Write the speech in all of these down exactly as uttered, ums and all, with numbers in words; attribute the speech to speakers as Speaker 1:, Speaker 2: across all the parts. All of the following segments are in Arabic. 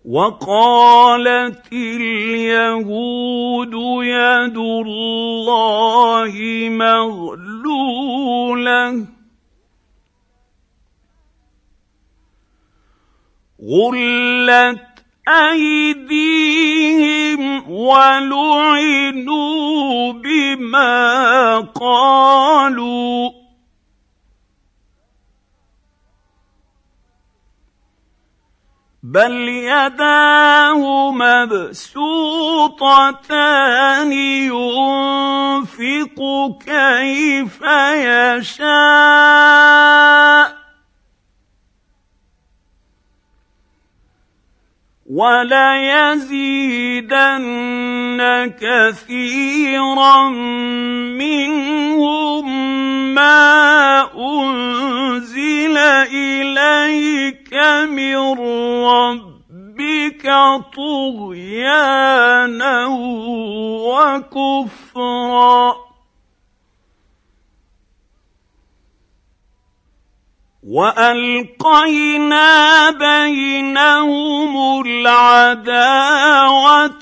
Speaker 1: وقالت اليهود يد الله مغلوله غلت ايديهم ولعنوا بما قالوا بل يداه مبسوطتان ينفق كيف يشاء وليزيدن كثيرا منهم ما أنزل إليك من ربك طغيانا وكفرا وألقينا بينهم العداوة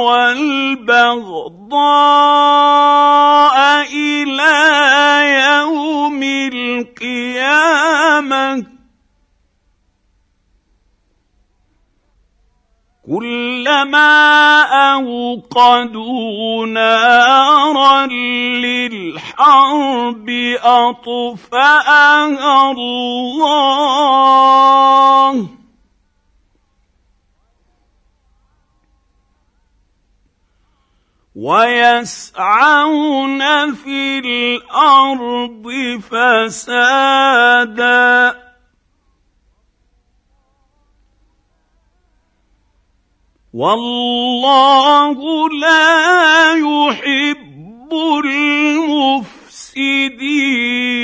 Speaker 1: والبغضاء إلى يوم القيامة كلما أوقدوا نارا للحرب أطفأها الله ويسعون في الأرض فسادا والله لا يحب المفسدين